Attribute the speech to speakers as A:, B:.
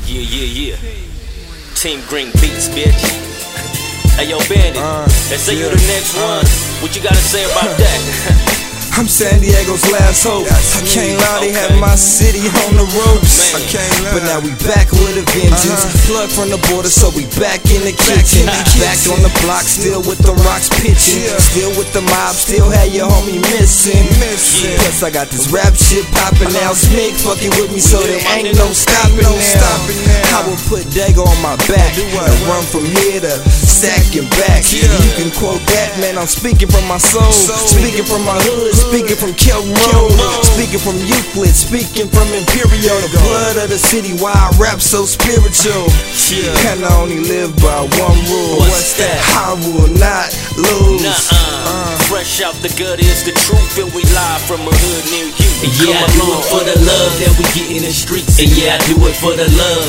A: Yeah. Team Green Beats, bitch. Hey, yo, Bandit, let's say you the next one. What you gotta say about that?
B: I'm San Diego's last hope. I can't lie, they had my city on the ropes. But now we back with a vengeance. Plug from the border, so we back in the kitchen. Back on the block, still with the rocks pitching. Still with the mob, still had your homie missing. Plus I got this rap shit poppin' now. Smig fucking with me, so there ain't no stopping now. I will put Dago on my back and run from here to Sack and back. You can quote that, man, I'm speaking from my soul. Speaking from my hood, speaking from Kelton Road, speaking from Euclid, speaking from Imperial. The blood of the city, why I rap so spiritual. And I only live by one rule.
A: What's that?
B: I will not lose.
A: Fresh out the gutter is the truth, and we live from a hood near you.
C: And yeah, I do it for the love that we get in the streets. And yeah, I do it for the love.